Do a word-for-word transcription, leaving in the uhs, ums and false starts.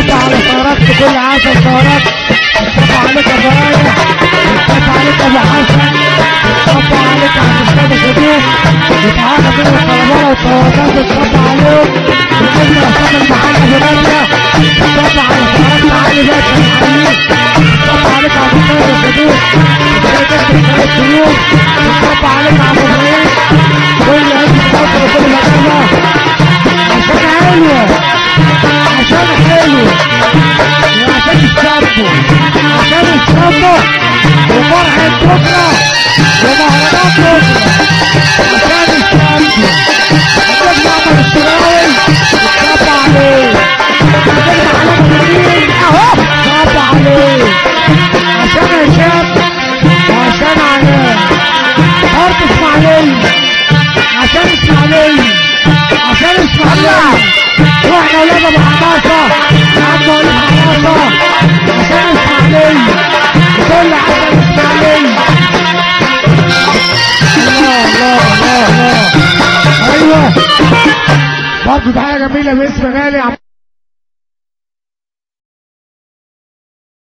صب على سهرات في كل عشر سهرات. صب عليك يا برايح، صب عليك يا ابو حسن، صب عليك يا عم استاذ خدوم، وتعالى كده الخربانه والصوتات تصب عليهم، وجبنا عصام المحل ابو ناديه، صب على سهرات علي باشا الحقيقي، صب عليك يا عم استاذ خدوم، وشركه الخير الطيور، صب عليك يا عم ابراهيم، كل عيد الفتره وكل مدامه، عشان حلوه عشان حلوه وعشان الشابو عشان الشابو وفرحة بكرة ومهرجان بكرة عشان الشابو عشان نعمل الشراوي صب عليه عشان على الجديد اهو صب عليه عشان هشام وعشان علاء فرد اسماعيلية عشان اسماعيلية عشان اسماعيلية واحنا ولاد ابو حماسه عم ولاد حماسه عشان اسماعيليه كل عشان اسماعيليه. الله الله الله الله ايوه برضه دعايه جميله باسم غالي.